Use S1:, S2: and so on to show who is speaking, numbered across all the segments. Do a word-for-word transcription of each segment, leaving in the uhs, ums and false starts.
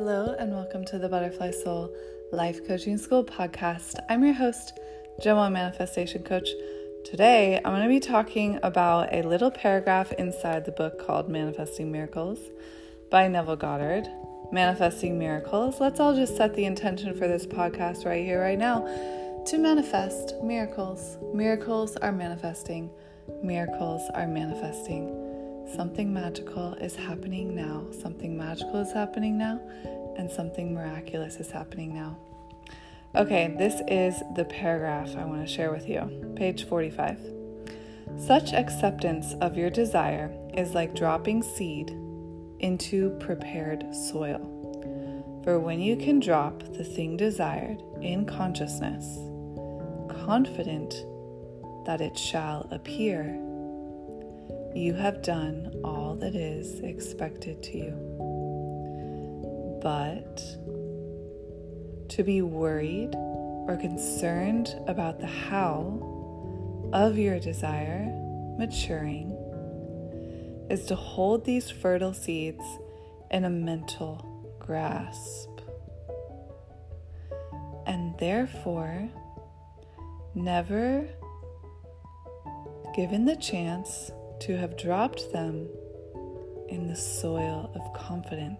S1: Hello and welcome to the Butterfly Soul Life Coaching School podcast. I'm your host, Gemma, Manifestation Coach. Today, I'm going to be talking about a little paragraph inside the book called Manifesting Miracles by Neville Goddard. Manifesting miracles. Let's all just set the intention for this podcast right here, right now, to manifest miracles. Miracles are manifesting. Miracles are manifesting. Something magical is happening now. Something magical is happening now, and something miraculous is happening now. Okay, this is the paragraph I want to share with you. Page forty-five. Such acceptance of your desire is like dropping seed into prepared soil. For when you can drop the thing desired in consciousness, confident that it shall appear, you have done all that is expected to you. But to be worried or concerned about the how of your desire maturing is to hold these fertile seeds in a mental grasp, and therefore never given the chance to have dropped them in the soil of confidence.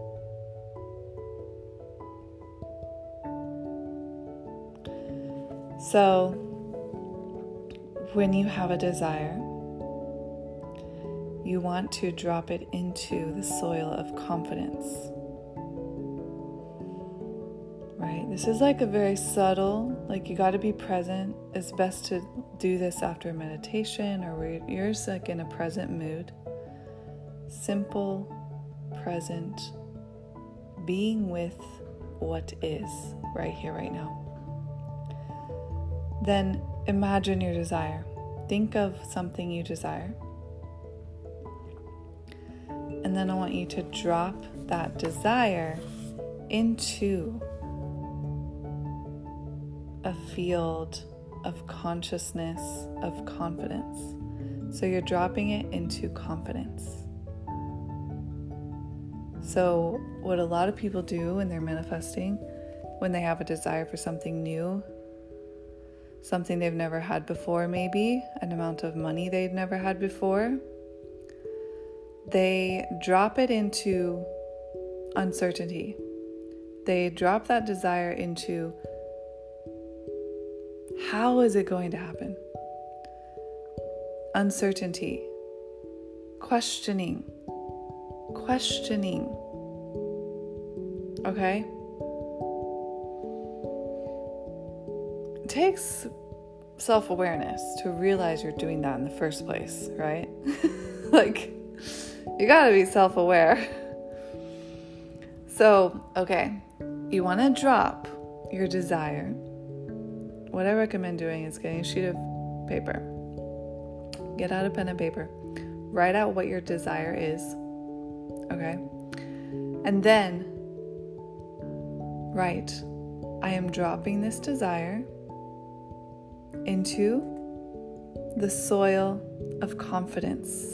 S1: So, when you have a desire, you want to drop it into the soil of confidence. Right? This is like a very subtle, like you got to be present. It's best to do this after meditation or where you're just like in a present mood. Simple, present, being with what is right here, right now. Then imagine your desire. Think of something you desire. And then I want you to drop that desire into a field of consciousness, of confidence. So you're dropping it into confidence. So what a lot of people do when they're manifesting, when they have a desire for something new, something they've never had before, maybe an amount of money they've never had before, they drop it into uncertainty. They drop that desire into, how is it going to happen? Uncertainty, questioning, questioning. Okay? It takes self-awareness to realize you're doing that in the first place, right? Like, you gotta be self-aware. So, okay, you want to drop your desire. What I recommend doing is getting a sheet of paper. Get out a pen and paper. Write out what your desire is. Okay? And then write, I am dropping this desire into the soil of confidence.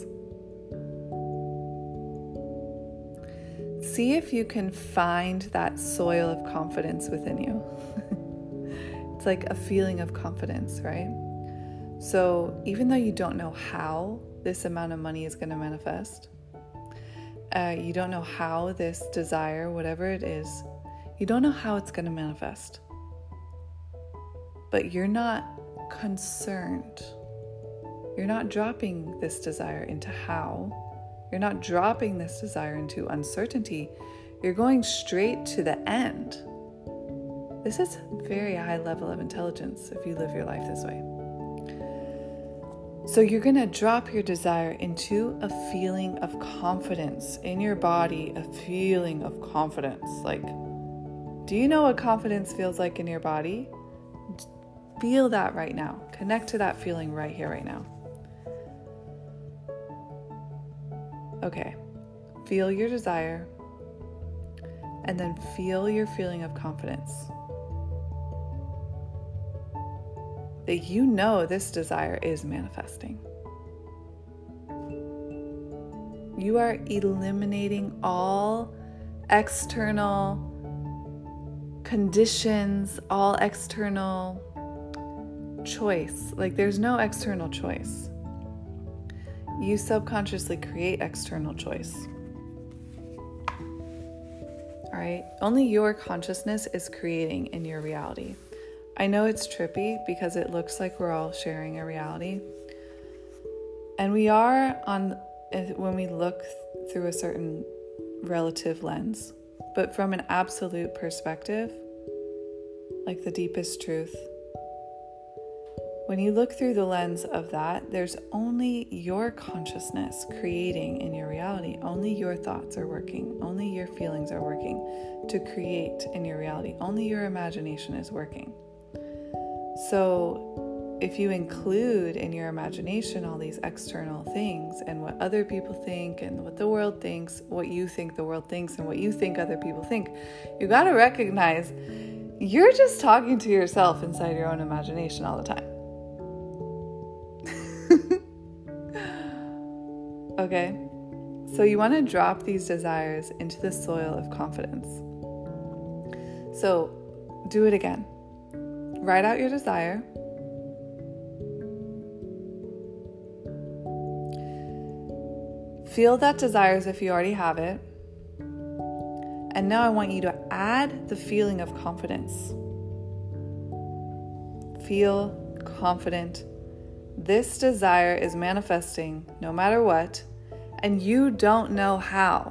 S1: See if you can find that soil of confidence within you. It's like a feeling of confidence, right? So even though you don't know how this amount of money is going to manifest, uh, you don't know how this desire, whatever it is, you don't know how it's going to manifest. But you're not concerned. You're not dropping this desire into how. You're not dropping this desire into uncertainty. You're going straight to the end. This is a very high level of intelligence if you live your life this way. So you're going to drop your desire into a feeling of confidence in your body, a feeling of confidence. Like, do you know what confidence feels like in your body? Feel that right now. Connect to that feeling right here, right now. Okay, feel your desire, and then feel your feeling of confidence. That you know this desire is manifesting. You are eliminating all external conditions, all external choice. Like there's no external choice. You subconsciously create external choice. All right? Only your consciousness is creating in your reality. I know it's trippy because it looks like we're all sharing a reality. And we are on when we look through a certain relative lens. But from an absolute perspective, like the deepest truth, when you look through the lens of that, there's only your consciousness creating in your reality. Only your thoughts are working. Only your feelings are working to create in your reality. Only your imagination is working. So if you include in your imagination all these external things and what other people think and what the world thinks, what you think the world thinks and what you think other people think, you got to recognize you're just talking to yourself inside your own imagination all the time. Okay, so you want to drop these desires into the soil of confidence. So do it again. Write out your desire. Feel that desire as if you already have it. And now I want you to add the feeling of confidence. Feel confident. This desire is manifesting no matter what, and you don't know how.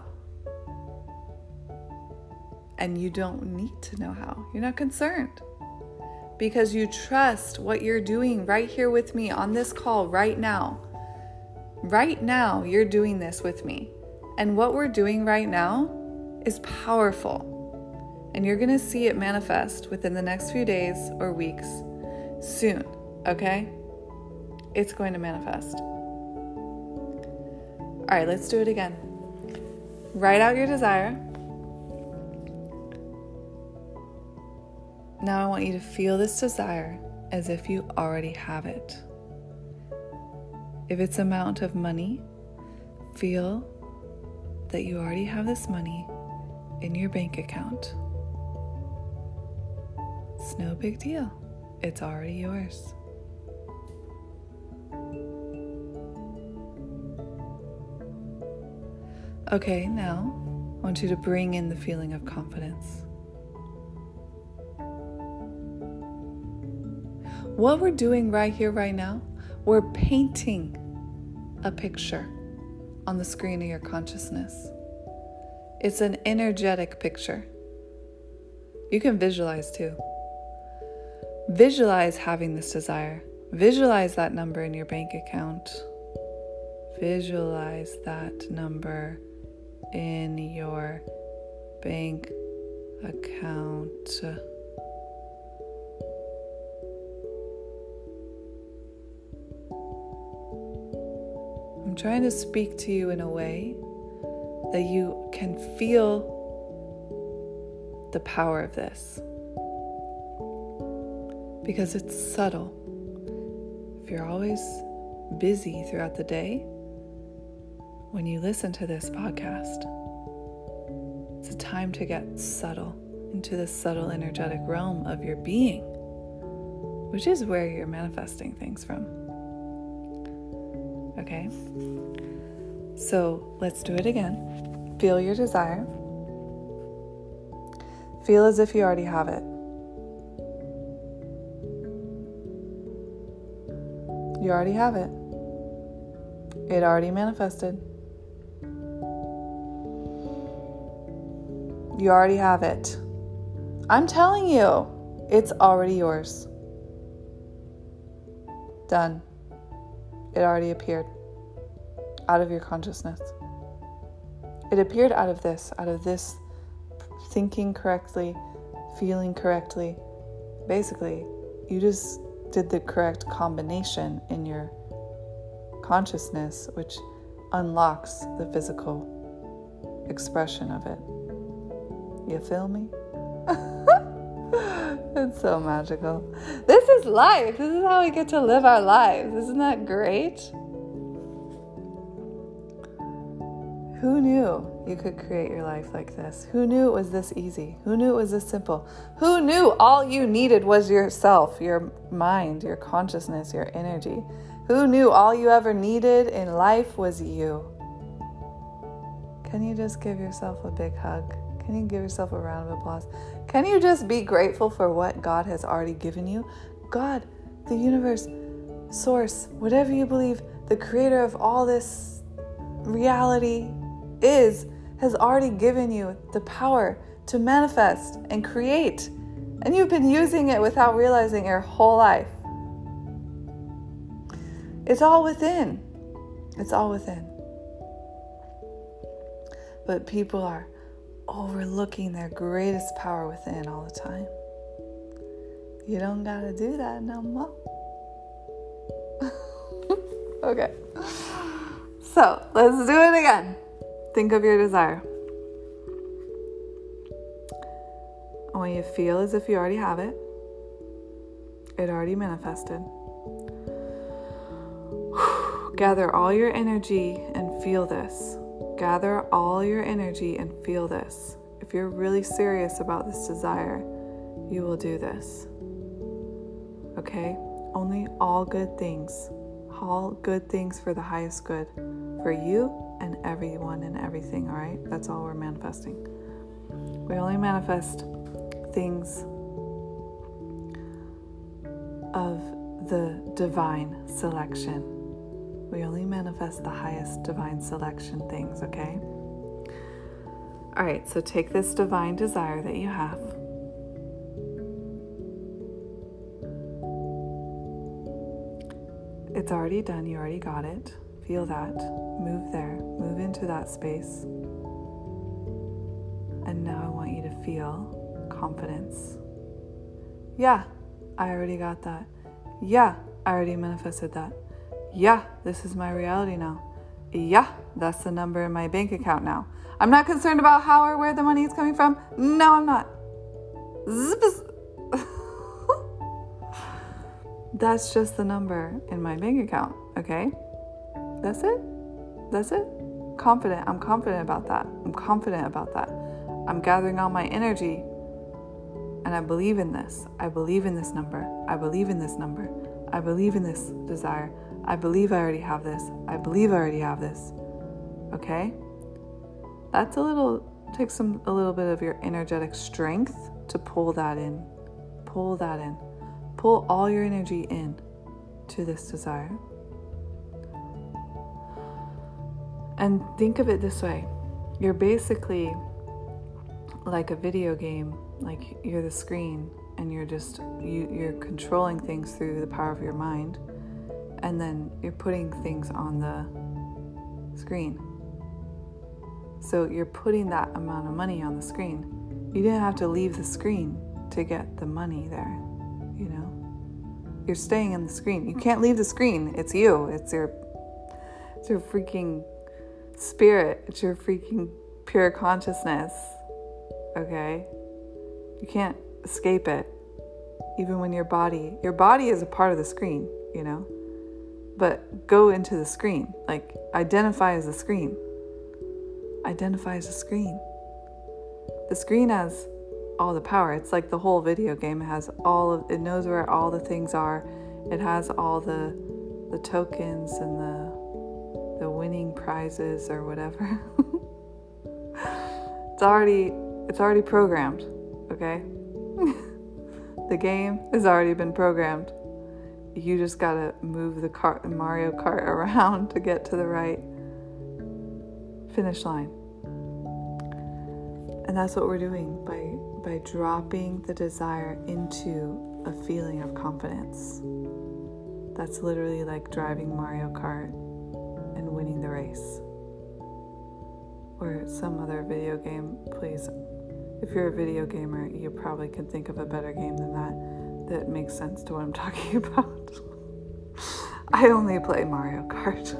S1: And you don't need to know how. You're not concerned. Because you trust what you're doing right here with me on this call right now. Right now, you're doing this with me. And what we're doing right now is powerful. And you're going to see it manifest within the next few days or weeks soon, okay? It's going to manifest. All right, let's do it again. Write out your desire. Now I want you to feel this desire as if you already have it. If it's amount of money, feel that you already have this money in your bank account. It's no big deal. It's already yours. Okay, now I want you to bring in the feeling of confidence. What we're doing right here, right now, we're painting a picture on the screen of your consciousness. It's an energetic picture. You can visualize too. Visualize having this desire. Visualize that number in your bank account. Visualize that number in your bank account. I'm trying to speak to you in a way that you can feel the power of this. Because it's subtle. If you're always busy throughout the day, when you listen to this podcast, it's a time to get subtle into the subtle energetic realm of your being, which is where you're manifesting things from. Okay? So let's do it again. Feel your desire. Feel as if you already have it. You already have it. It already manifested. You already have it. I'm telling you, it's already yours. Done. It already appeared out of your consciousness. It appeared out of this, out of this thinking correctly, feeling correctly. Basically, you just did the correct combination in your consciousness, which unlocks the physical expression of it. You feel me? It's so magical. This is life. This is how we get to live our lives. Isn't that great? Who knew you could create your life like this? Who knew it was this easy? Who knew it was this simple? Who knew all you needed was yourself, your mind, your consciousness, your energy? Who knew all you ever needed in life was you? Can you just give yourself a big hug? Can you give yourself a round of applause? Can you just be grateful for what God has already given you? God, the universe, source, whatever you believe, the creator of all this reality is, has already given you the power to manifest and create. And you've been using it without realizing your whole life. It's all within. It's all within. But people are overlooking their greatest power within all the time. You don't gotta do that no more. Okay. So, let's do it again. Think of your desire. I want you to feel as if you already have it. It already manifested. Gather all your energy and feel this. Gather all your energy and feel this. If you're really serious about this desire, you will do this. Okay? Only all good things. All good things for the highest good. For you and everyone and everything, all right? That's all we're manifesting. We only manifest things of the divine selection. We only manifest the highest divine selection things, okay? All right, so take this divine desire that you have. It's already done. You already got it. Feel that. Move there. Move into that space. And now I want you to feel confidence. Yeah, I already got that. Yeah, I already manifested that. Yeah, this is my reality now. Yeah, that's the number in my bank account now. I'm not concerned about how or where the money is coming from. No, I'm not. That's just the number in my bank account, okay? That's it. That's it. Confident. I'm confident about that. I'm confident about that. I'm gathering all my energy and I believe in this. I believe in this number. I believe in this number. I believe in this desire. I believe I already have this. I believe I already have this. Okay? That's a little, takes some, a little bit of your energetic strength to pull that in. Pull that in. Pull all your energy in to this desire. And think of it this way. You're basically like a video game. Like you're the screen and you're just, you, you're controlling things through the power of your mind. And then you're putting things on the screen. So you're putting that amount of money on the screen. You didn't have to leave the screen to get the money there, you know? You're staying in the screen. You can't leave the screen. It's you. It's your, it's your freaking spirit. It's your freaking pure consciousness, okay? You can't escape it. Even when your body, your body is a part of the screen, you know? But go into the screen. Like, identify as a screen. Identify as a screen. The screen has all the power. It's like the whole video game. It has all of, it knows where all the things are. It has all the the tokens and the the winning prizes or whatever. It's already it's already programmed, okay? The game has already been programmed. You just gotta move the cart, Mario Kart around to get to the right finish line. And that's what we're doing by by dropping the desire into a feeling of confidence. That's literally like driving Mario Kart and winning the race. Or some other video game, please. If you're a video gamer, you probably can think of a better game than that that makes sense to what I'm talking about. I only play Mario Kart.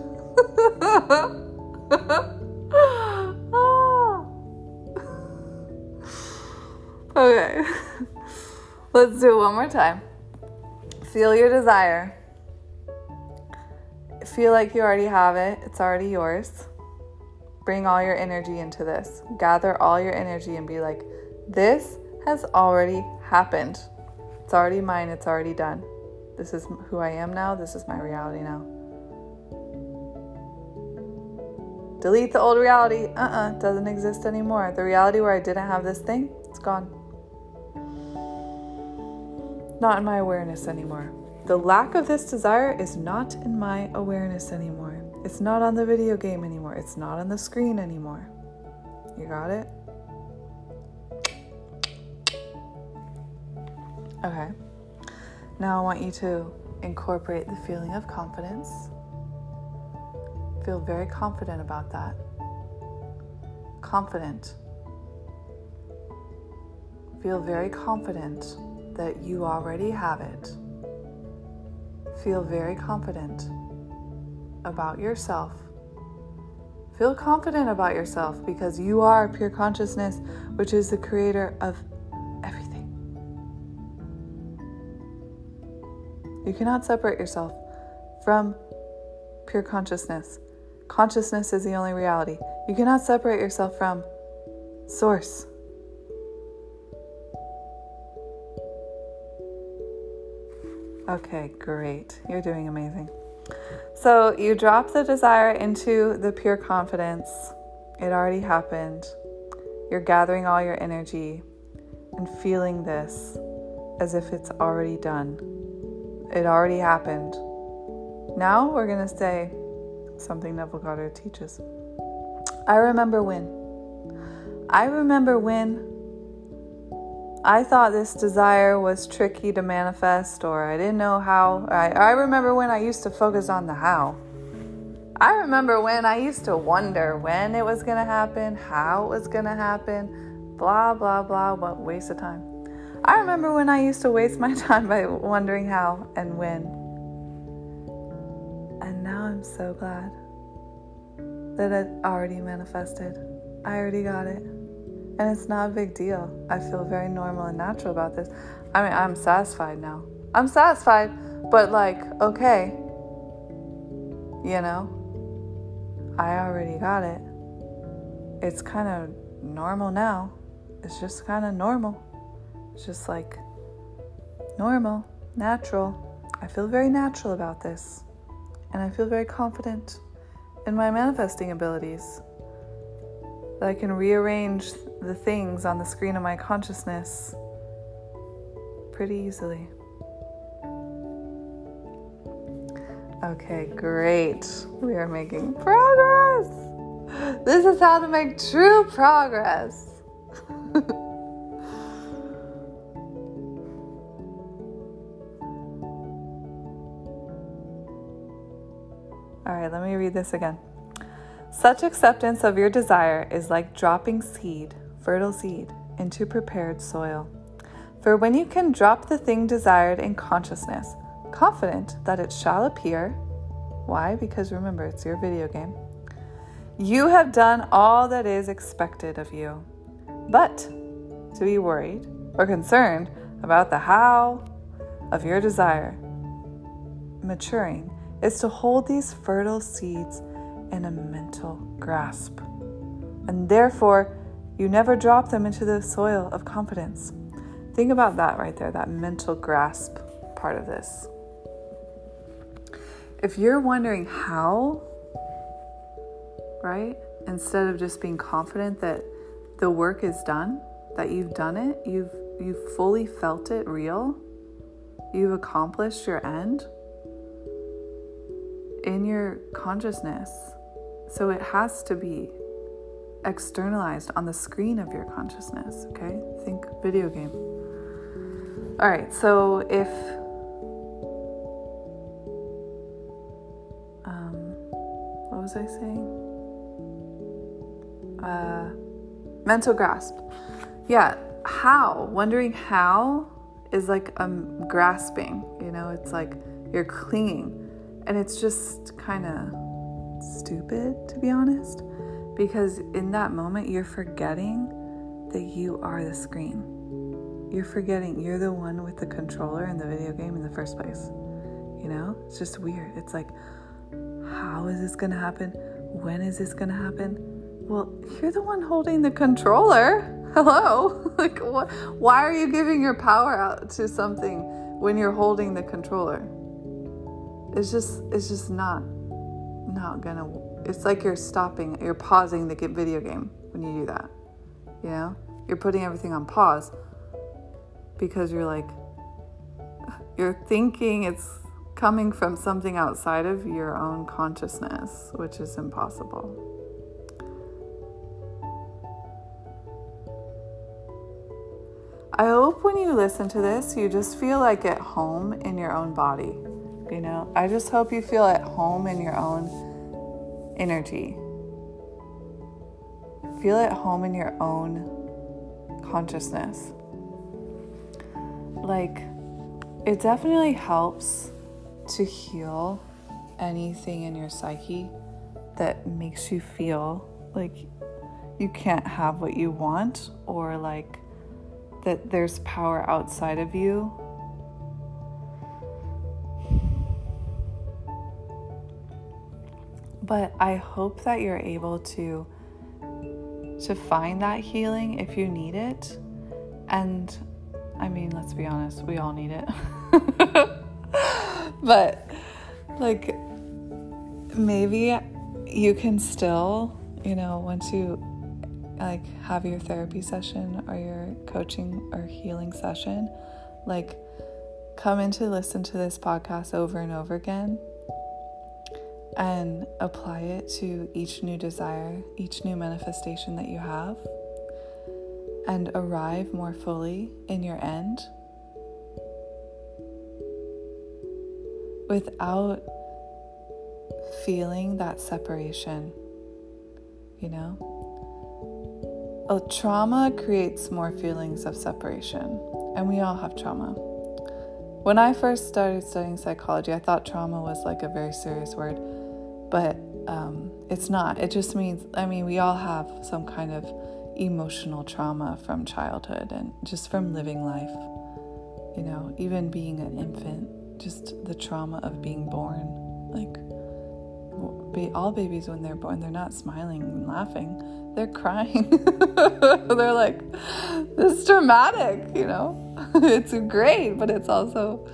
S1: Okay, let's do it one more time. Feel your desire. Feel like you already have it. It's already yours. bring all your energy into this. Gather all your energy and be like, this has already happened. It's already mine. It's already done. This is who I am now. This is my reality now. Delete the old reality. Uh-uh. Doesn't exist anymore. The reality where I didn't have this thing, it's gone. Not in my awareness anymore. The lack of this desire is not in my awareness anymore. It's not on the video game anymore. It's not on the screen anymore. You got it? Okay. Now I want you to incorporate the feeling of confidence. Feel very confident about that. Confident. Feel very confident that you already have it. Feel very confident about yourself. Feel confident about yourself because you are pure consciousness, which is the creator of everything. You cannot separate yourself from pure consciousness. Consciousness is the only reality. You cannot separate yourself from Source. Okay, great. You're doing amazing. So you drop the desire into the pure confidence. It already happened. You're gathering all your energy and feeling this as if it's already done. It already happened. Now we're going to say something Neville Goddard teaches. I remember when. I remember when I thought this desire was tricky to manifest, or I didn't know how. I, I remember when I used to focus on the how. I remember when I used to wonder when it was going to happen, how it was going to happen, blah, blah, blah, what waste of time. I remember when I used to waste my time by wondering how and when. And now I'm so glad that it already manifested. I already got it. And it's not a big deal. I feel very normal and natural about this. I mean, I'm satisfied now. I'm satisfied, but like, okay, you know, I already got it. It's kind of normal now. It's just kind of normal. It's just like normal, natural. I feel very natural about this. And I feel very confident in my manifesting abilities. That I can rearrange the things on the screen of my consciousness pretty easily. Okay, great. We are making progress. This is how to make true progress. All right, let me read this again. Such acceptance of your desire is like dropping seed, fertile seed, into prepared soil. For when you can drop the thing desired in consciousness, confident that it shall appear, why? Because remember, it's your video game. You have done all that is expected of you. But to be worried or concerned about the how of your desire maturing is to hold these fertile seeds in a mental grasp. And therefore, you never drop them into the soil of confidence. Think about that right there, that mental grasp part of this. If you're wondering how, right, instead of just being confident that the work is done, that you've done it, you've you've fully felt it real, you've accomplished your end in your consciousness. So it has to be externalized on the screen of your consciousness, okay? Think video game. All right, so if um, what was I saying? Uh, mental grasp. Yeah, how? Wondering how is like um grasping, you know, it's like you're clinging. And it's just kind of stupid, to be honest, because in that moment, you're forgetting that you are the screen. You're forgetting you're the one with the controller in the video game in the first place. You know, it's just weird. It's like, how is this going to happen? When is this going to happen? Well, you're the one holding the controller. Hello? Like, what? Why are you giving your power out to something when you're holding the controller? It's just, it's just not, not gonna, it's like you're stopping, you're pausing the video game when you do that. You know? You're putting everything on pause because you're like, you're thinking it's coming from something outside of your own consciousness, which is impossible. I hope when you listen to this, you just feel like at home in your own body. You know, I just hope you feel at home in your own energy. Feel at home in your own consciousness. Like, it definitely helps to heal anything in your psyche that makes you feel like you can't have what you want, or like that there's power outside of you. But I hope that you're able to to find that healing if you need it. And I mean, let's be honest, we all need it. But like, maybe you can still, you know, once you like have your therapy session or your coaching or healing session, like come in to listen to this podcast over and over again and apply it to each new desire, each new manifestation that you have, and arrive more fully in your end without feeling that separation, you know? A trauma creates more feelings of separation, and we all have trauma. When I first started studying psychology, I thought trauma was like a very serious word, but um, it's not. It just means, I mean, we all have some kind of emotional trauma from childhood and just from living life. You know, even being an infant, just the trauma of being born. Like, all babies, when they're born, they're not smiling and laughing. They're crying. They're like, this is dramatic, you know? It's great, but it's also,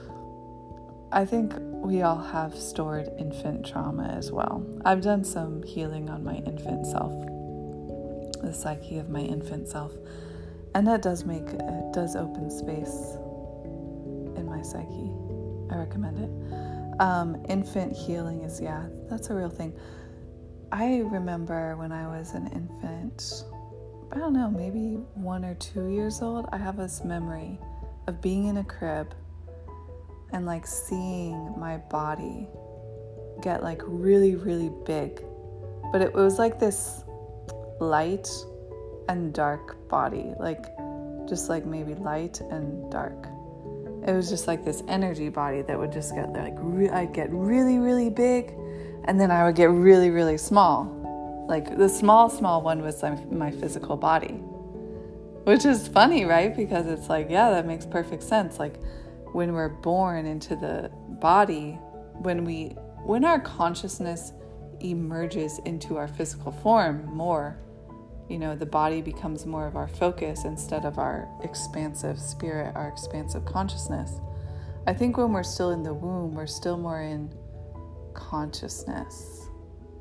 S1: I think we all have stored infant trauma as well. I've done some healing on my infant self, the psyche of my infant self, and that does make, it does open space in my psyche. I recommend it. Um, infant healing is, yeah, that's a real thing. I remember when I was an infant, I don't know, maybe one or two years old, I have this memory of being in a crib and like seeing my body get like really, really big. But it was like this light and dark body, like just like maybe light and dark. It was just like this energy body that would just get like, re- I'd get really, really big, and then I would get really, really small. Like the small, small one was like my physical body, which is funny, right? Because it's like, yeah, that makes perfect sense. Like when we're born into the body, when we, when our consciousness emerges into our physical form more, you know, the body becomes more of our focus instead of our expansive spirit, our expansive consciousness. I think when we're still in the womb, we're still more in consciousness.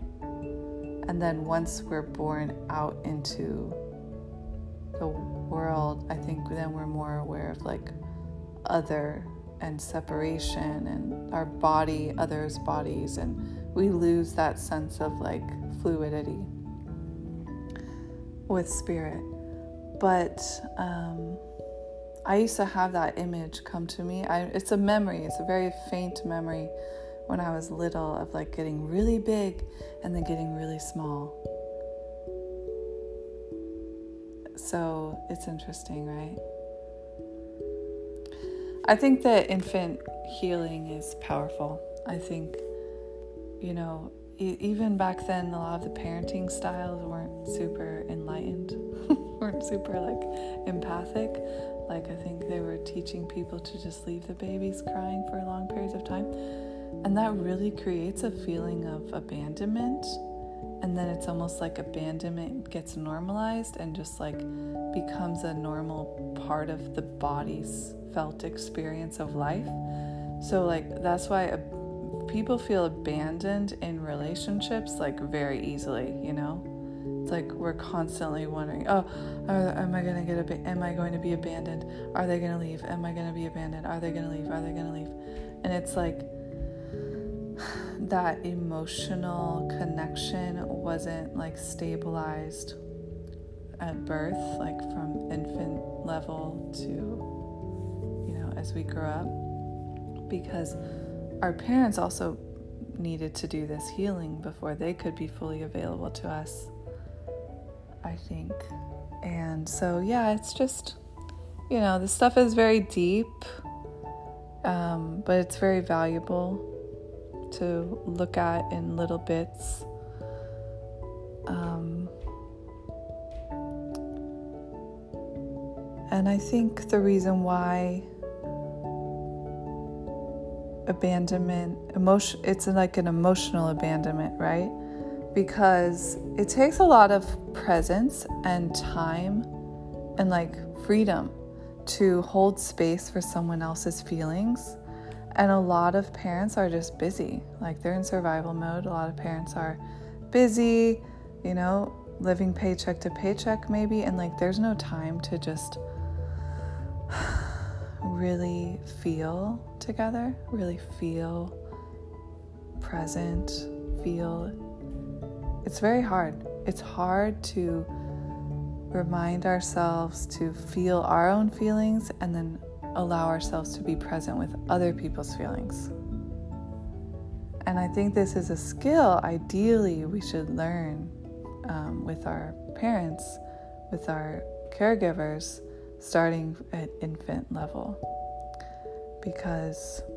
S1: And then once we're born out into the world, I think then we're more aware of like other and separation and our body, others' bodies, and we lose that sense of like fluidity with spirit. But um, I used to have that image come to me. I, it's a memory. It's a very faint memory when I was little of like getting really big and then getting really small. So it's interesting, right? I think that infant healing is powerful. I think, you know, e- even back then, a lot of the parenting styles weren't super enlightened, weren't super like empathic. Like I think they were teaching people to just leave the babies crying for long periods of time. And that really creates a feeling of abandonment and then it's almost like abandonment gets normalized and just like becomes a normal part of the body's felt experience of life. So like that's why a, people feel abandoned in relationships like very easily, you know. It's like we're constantly wondering, oh, are, am I gonna get ab- am I going to be abandoned? Are they gonna leave? Am I gonna be abandoned? Are they gonna leave? Are they gonna leave? And it's like that emotional connection wasn't like stabilized at birth, like from infant level to, you know, as we grew up, because our parents also needed to do this healing before they could be fully available to us, I think. And so, yeah, it's just, you know, this stuff is very deep, um, but it's very valuable to look at in little bits. Um, and I think the reason why abandonment, emotion, it's like an emotional abandonment, right? Because it takes a lot of presence and time and like freedom to hold space for someone else's feelings. And a lot of parents are just busy, like they're in survival mode. A lot of parents are busy, you know, living paycheck to paycheck maybe, and like there's no time to just really feel together, really feel present, feel. It's very hard. It's hard to remind ourselves to feel our own feelings and then allow ourselves to be present with other people's feelings. And I think this is a skill ideally we should learn um, with our parents, with our caregivers, starting at infant level. Because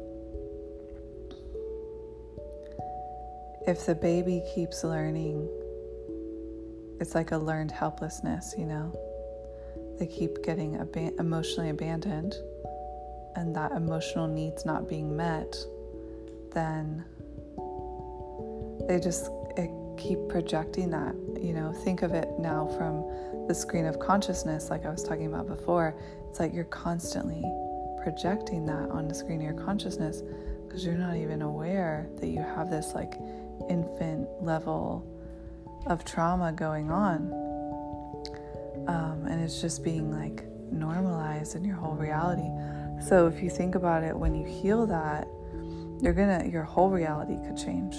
S1: if the baby keeps learning, it's like a learned helplessness, you know? They keep getting ab- emotionally abandoned, and that emotional needs not being met, then they just it, keep projecting that, you know. Think of it now from the screen of consciousness, like I was talking about before. It's like you're constantly projecting that on the screen of your consciousness because you're not even aware that you have this like infant level of trauma going on, um, and it's just being like normalized in your whole reality. So if you think about it, when you heal that, you're gonna, your whole reality could change.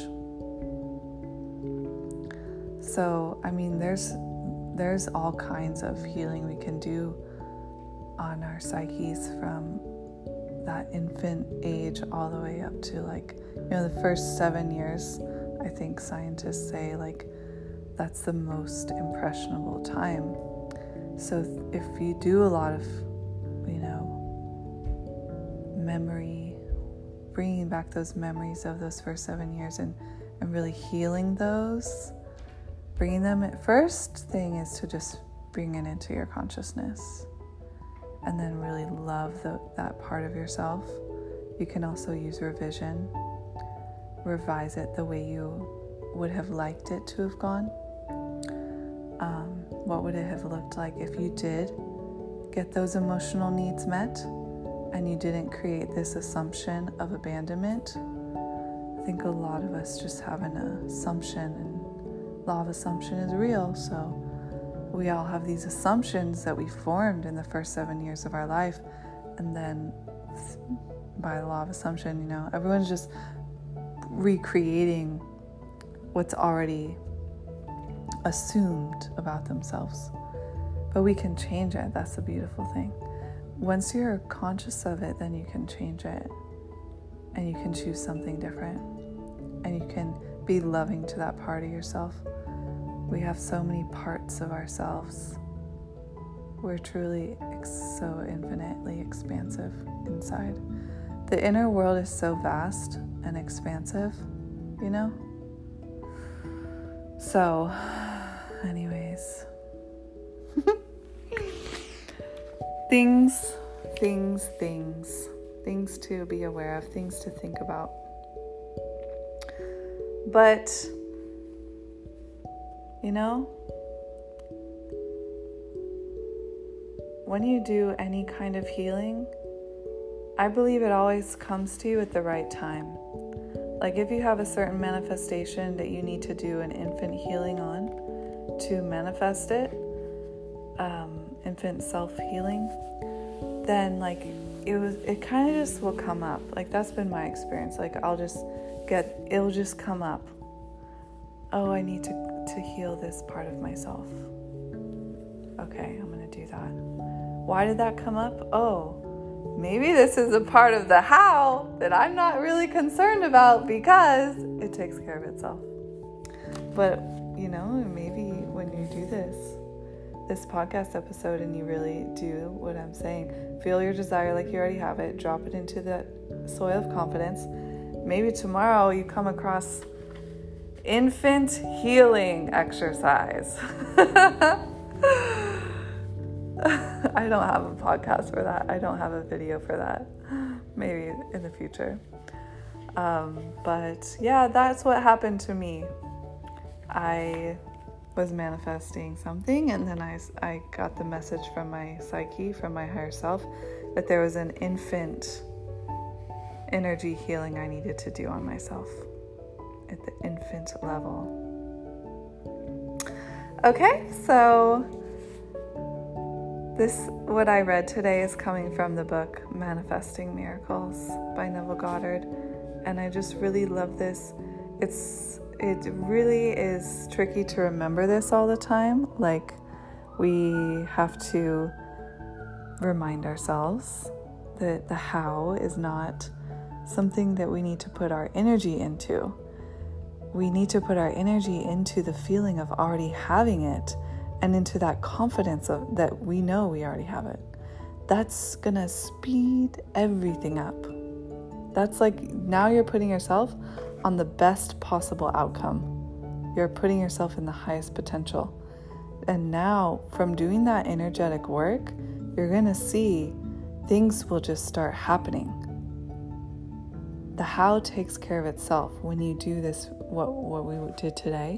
S1: So, I mean, there's there's all kinds of healing we can do on our psyches from that infant age all the way up to like, you know, the first seven years. I think scientists say like that's the most impressionable time. So if you do a lot of, you know, memory, bringing back those memories of those first seven years and, and really healing those, bringing them, first thing is to just bring it into your consciousness and then really love the, that part of yourself. You can also use revision, revise it the way you would have liked it to have gone. Um, what would it have looked like if you did get those emotional needs met and you didn't create this assumption of abandonment? I think a lot of us just have an assumption, and law of assumption is real, so we all have these assumptions that we formed in the first seven years of our life, and then by law of assumption, you know, everyone's just recreating what's already assumed about themselves. But we can change it. That's the beautiful thing. Once you're conscious of it, then you can change it, and you can choose something different, and you can be loving to that part of yourself. We have so many parts of ourselves. We're truly ex- so infinitely expansive inside. The inner world is so vast and expansive, you know? So, anyways. things, things, things. Things to be aware of, things to think about. But You know? When you do any kind of healing, I believe it always comes to you at the right time. Like if you have a certain manifestation that you need to do an infant healing on to manifest it, um, infant self-healing, then like it was, it kind of just will come up. Like that's been my experience. Like I'll just get, it'll just come up. Oh, I need to, to heal this part of myself. Okay, I'm going to do that. Why did that come up? Oh, maybe this is a part of the how that I'm not really concerned about because it takes care of itself. But, you know, maybe when you do this, this podcast episode and you really do what I'm saying, feel your desire like you already have it, drop it into the soil of confidence. Maybe tomorrow you come across infant healing exercise. I don't have a podcast for that. I don't have a video for that. Maybe in the future. Um, but yeah, that's what happened to me. I was manifesting something, and then I, I got the message from my psyche, from my higher self, that there was an infant energy healing I needed to do on myself at the infant level. Okay, so this, what I read today is coming from the book Manifesting Miracles by Neville Goddard, and I just really love this. It's it really is tricky to remember this all the time. Like we have to remind ourselves that the how is not something that we need to put our energy into. We need to put our energy into the feeling of already having it and into that confidence of that we know we already have it. That's gonna speed everything up. That's like now you're putting yourself on the best possible outcome. You're putting yourself in the highest potential. And now from doing that energetic work, you're gonna see things will just start happening. The how takes care of itself when you do this, what, what we did today,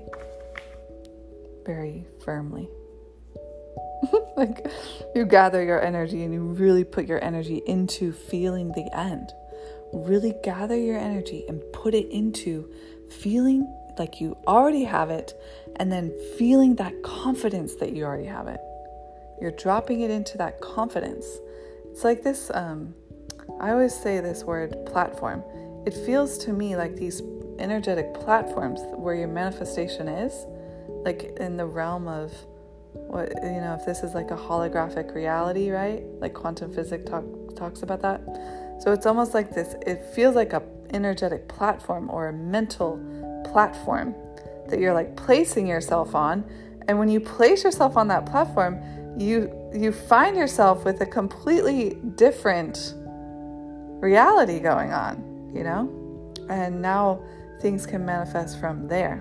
S1: very firmly. Like you gather your energy and you really put your energy into feeling the end. Really gather your energy and put it into feeling like you already have it, and then feeling that confidence that you already have it. You're dropping it into that confidence. It's like this, um, I always say this word platform. It feels to me like these energetic platforms where your manifestation is, like in the realm of what, you know, if this is like a holographic reality, right? Like quantum physics talk, talks about that. So it's almost like this, it feels like a energetic platform or a mental platform that you're like placing yourself on. And when you place yourself on that platform, you you find yourself with a completely different reality going on, you know? And now things can manifest from there.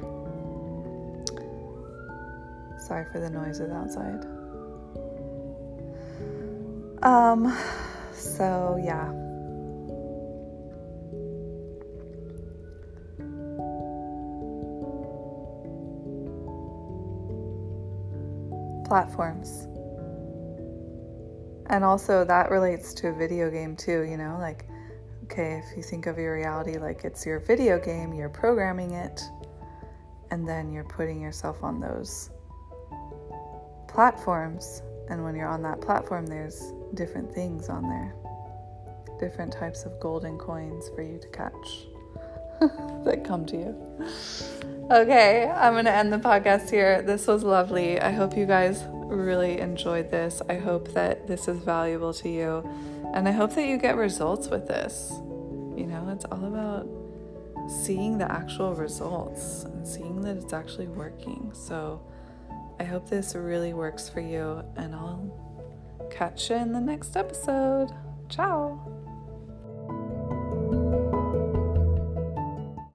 S1: Sorry for the noises outside. Um, so yeah. Platforms. And also that relates to a video game too, you know, like, okay, if you think of your reality like it's your video game, you're programming it, and then you're putting yourself on those platforms. And when you're on that platform, there's different things on there, different types of golden coins for you to catch that come to you. Okay, I'm going to end the podcast here. This was lovely. I hope you guys really enjoyed this. I hope that this is valuable to you. And I hope that you get results with this. You know, it's all about seeing the actual results and seeing that it's actually working. So I hope this really works for you. And I'll catch you in the next episode. Ciao.